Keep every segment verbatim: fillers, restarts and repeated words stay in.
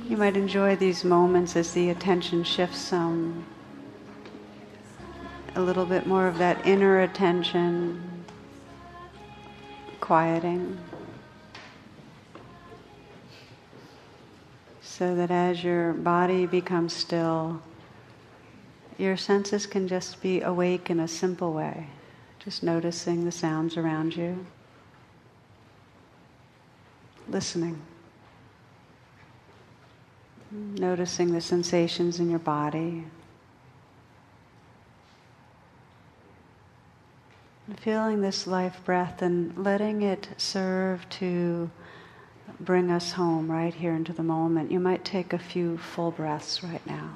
You might enjoy these moments as the attention shifts some, a little bit more of that inner attention, quieting, so that as your body becomes still, your senses can just be awake in a simple way, just noticing the sounds around you, listening. Noticing the sensations in your body. Feeling this life breath and letting it serve to bring us home right here into the moment. You might take a few full breaths right now.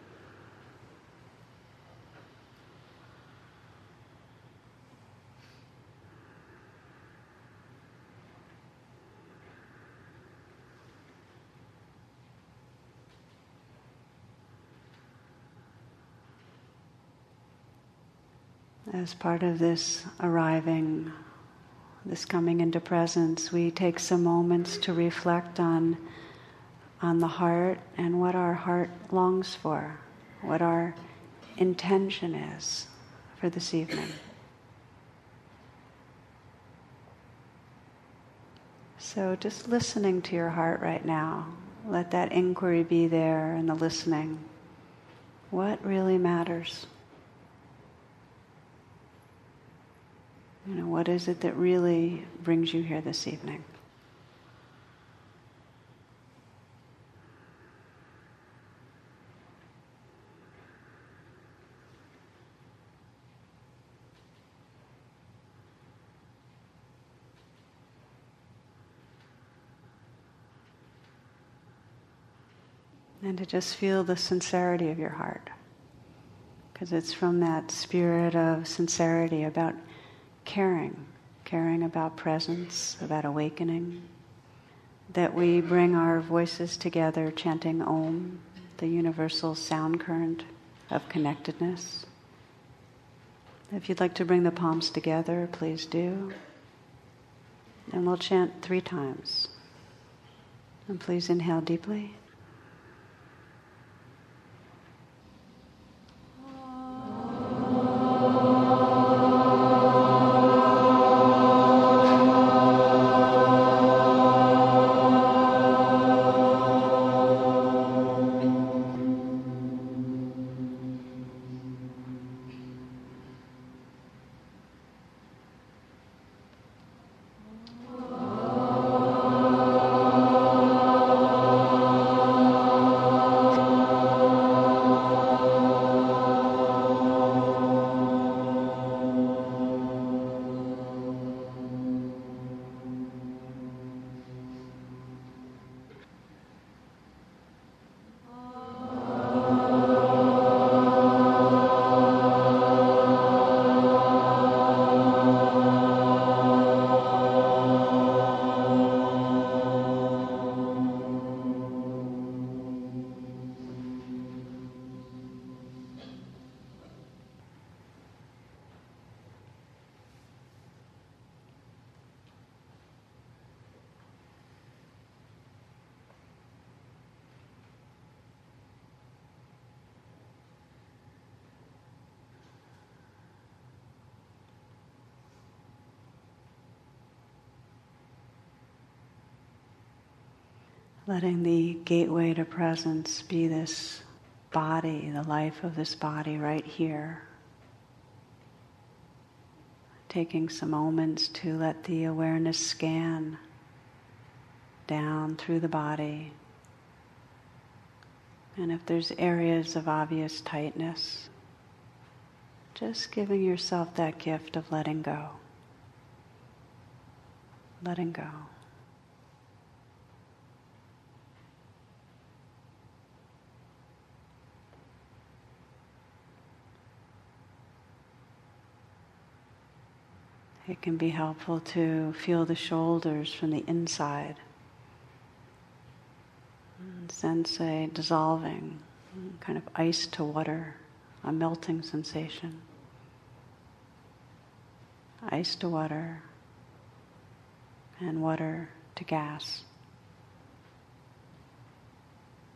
As part of this arriving, this coming into presence, we take some moments to reflect on, on the heart and what our heart longs for, what our intention is for this evening. So just listening to your heart right now, let that inquiry be there and the listening. What really matters? You know, what is it that really brings you here this evening? And to just feel the sincerity of your heart. Because it's from that spirit of sincerity about caring, caring about presence, about awakening, that we bring our voices together chanting Om, the universal sound current of connectedness. If you'd like to bring the palms together, please do. And we'll chant three times. And please inhale deeply. Letting the gateway to presence be this body, the life of this body right here. Taking some moments to let the awareness scan down through the body. And if there's areas of obvious tightness, just giving yourself that gift of letting go. Letting go. It can be helpful to feel the shoulders from the inside. And sense a dissolving, kind of ice to water, a melting sensation. Ice to water, and water to gas.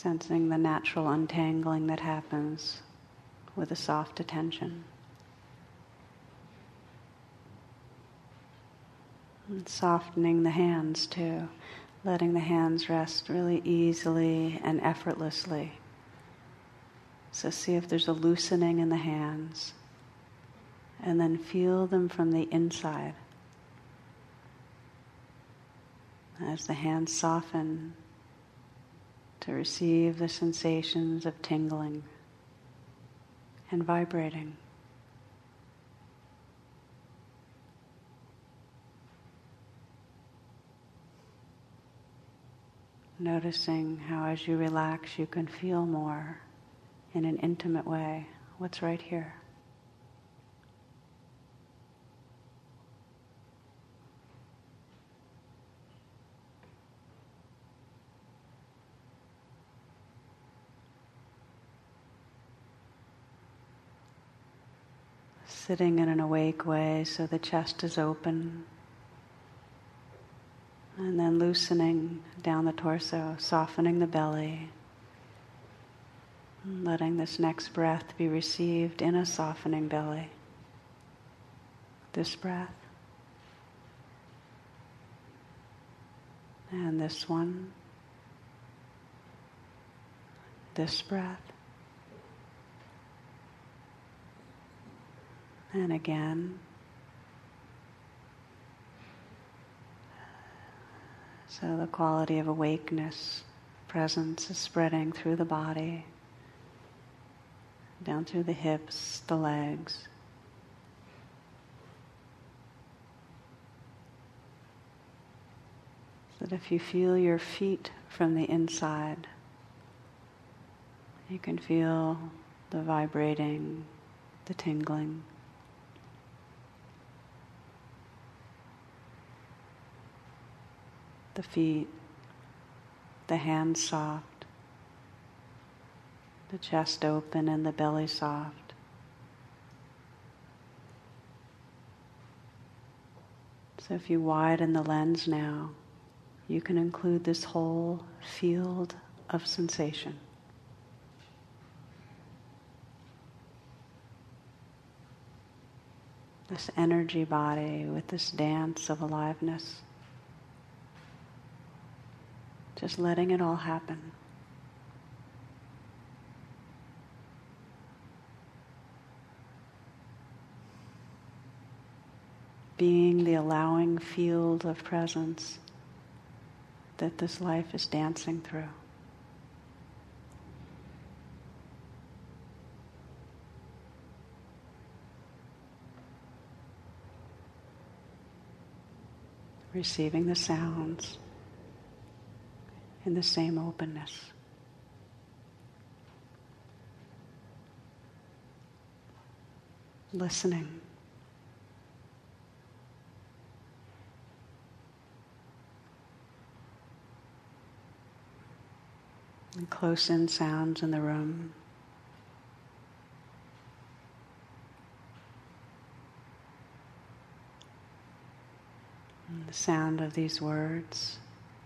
Sensing the natural untangling that happens with a soft attention. And softening the hands too, letting the hands rest really easily and effortlessly. So see if there's a loosening in the hands, and then feel them from the inside. As the hands soften to receive the sensations of tingling and vibrating. Noticing how as you relax you can feel more in an intimate way what's right here. Sitting in an awake way so the chest is open. And then loosening down the torso, softening the belly. And letting this next breath be received in a softening belly. This breath. And this one. This breath. And again. So the quality of awakeness, presence is spreading through the body, down through the hips, the legs. So that if you feel your feet from the inside, you can feel the vibrating, the tingling. The feet, the hands soft, the chest open and the belly soft. So if you widen the lens now, you can include this whole field of sensation. This energy body with this dance of aliveness. Just letting it all happen. Being the allowing field of presence that this life is dancing through. Receiving the sounds in the same openness. Listening. And close-in sounds in the room. And the sound of these words.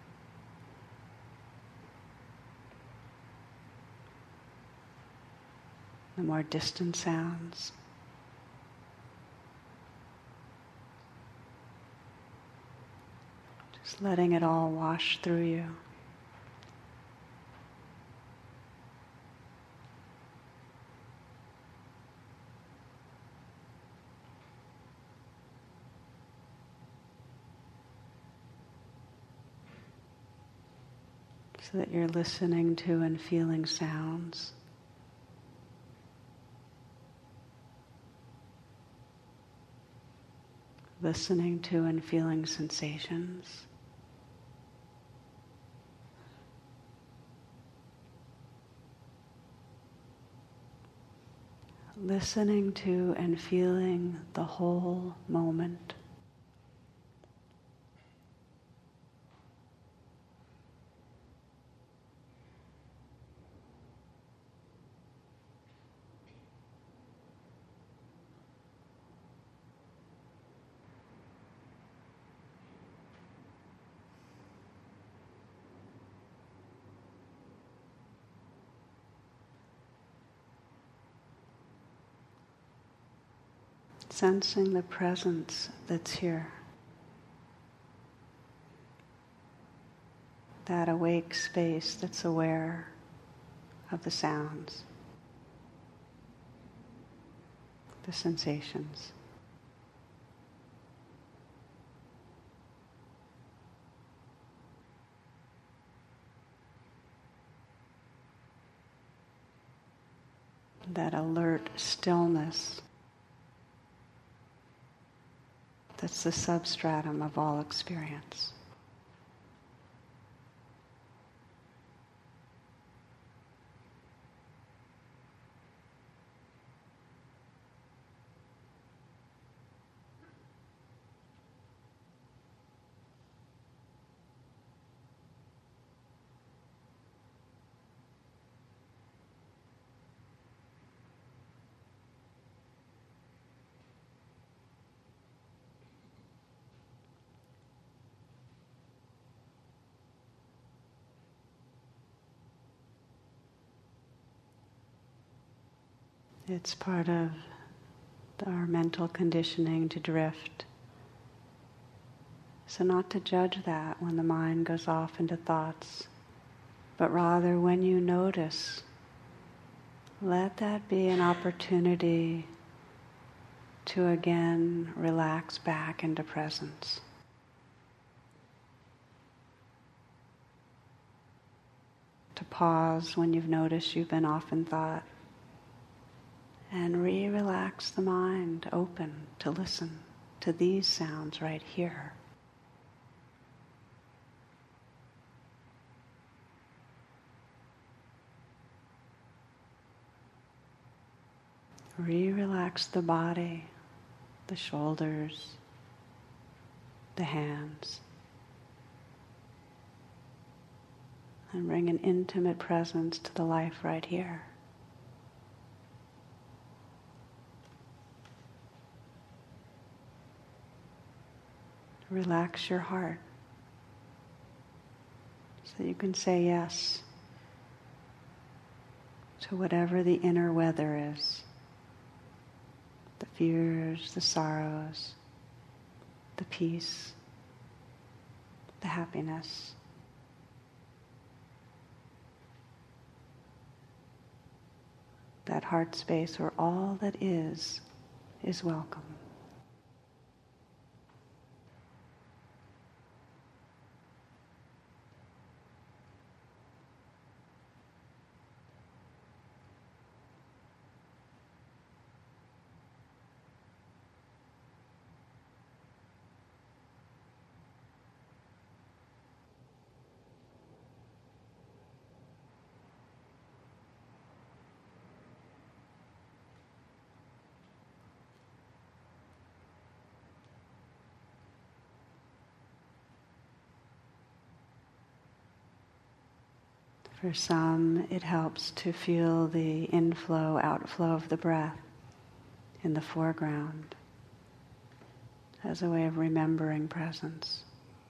The more distant sounds. Just letting it all wash through you. So that you're listening to and feeling sounds. Listening to and feeling sensations. Listening to and feeling the whole moment. sensing the presence that's here. That awake space that's aware of the sounds, the sensations. That alert stillness that's the substratum of all experience. It's part of our mental conditioning to drift. So not to judge that when the mind goes off into thoughts, but rather when you notice, let that be an opportunity to again relax back into presence. To pause when you've noticed you've been off in thought. And re-relax the mind, open to listen to these sounds right here. Re-relax the body, the shoulders, the hands. And bring an intimate presence to the life right here. Relax your heart so you can say yes to whatever the inner weather is. The fears, the sorrows, the peace, the happiness. That heart space where all that is, is welcome. For some, it helps to feel the inflow, outflow of the breath in the foreground as a way of remembering presence.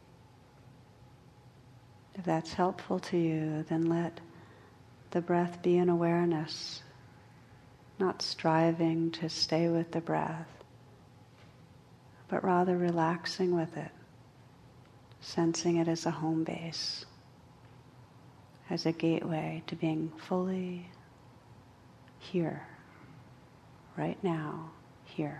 If that's helpful to you, then let the breath be an awareness, not striving to stay with the breath, but rather relaxing with it, sensing it as a home base, as a gateway to being fully here, right now, here.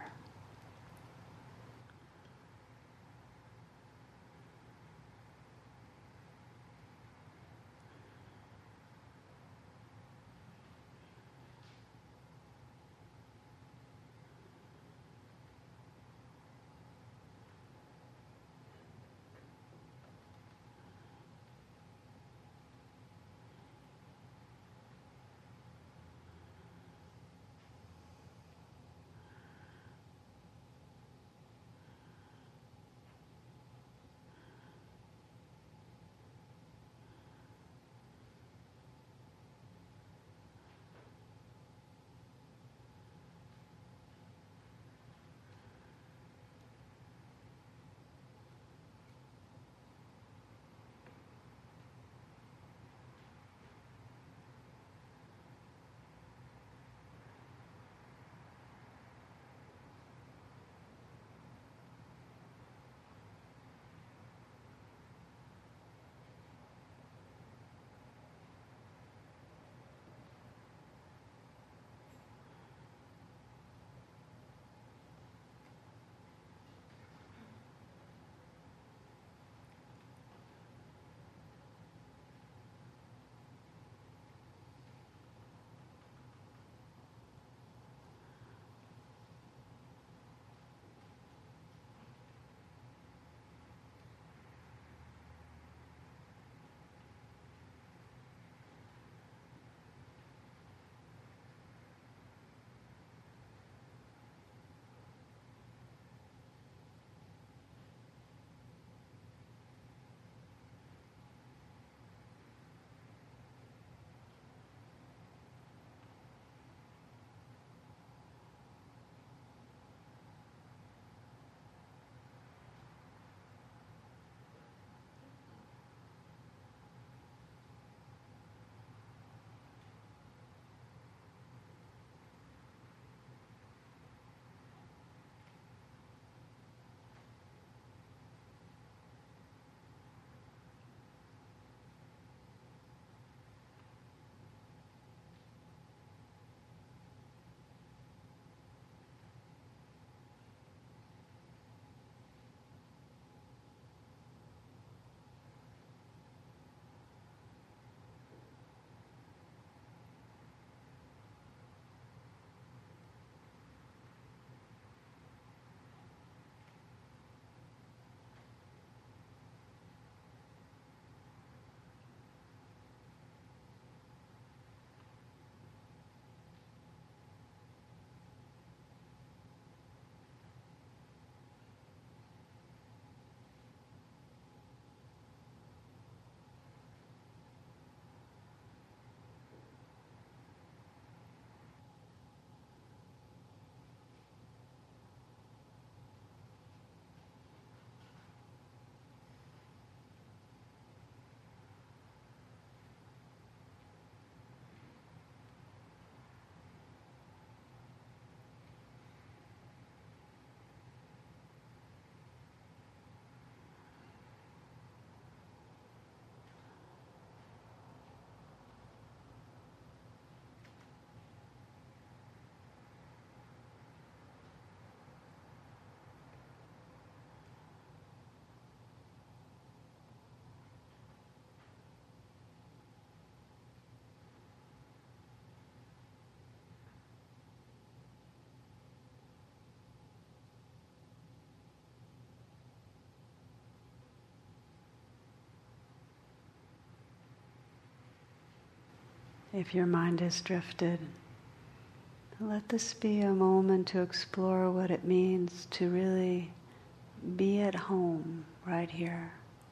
If your mind has drifted, let this be a moment to explore what it means to really be at home right here,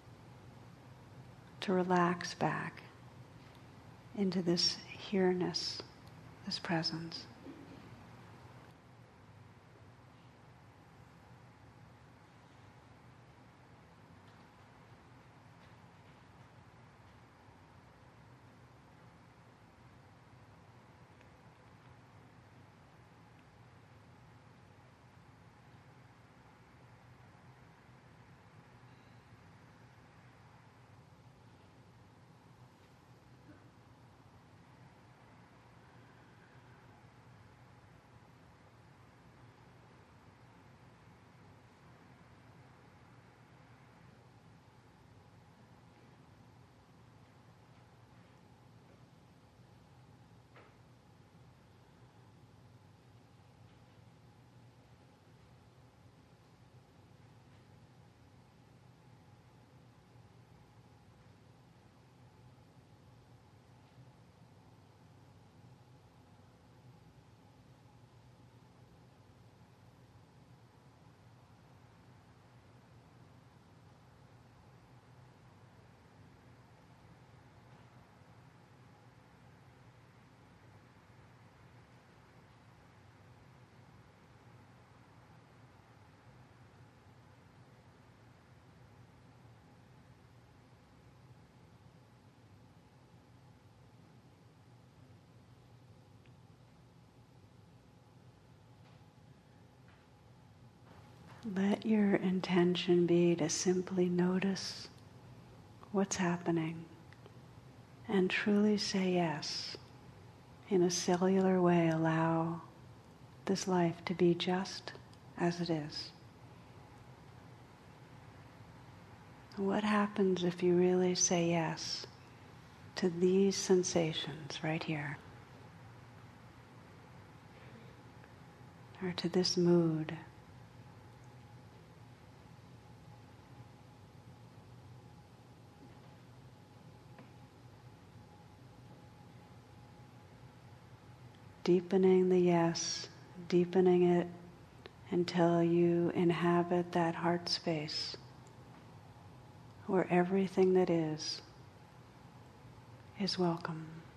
to relax back into this here-ness, this presence. Let your intention be to simply notice what's happening and truly say yes. In a cellular way, allow this life to be just as it is. What happens if you really say yes to these sensations right here? Or to this mood? Deepening the yes, deepening it until you inhabit that heart space where everything that is is welcome.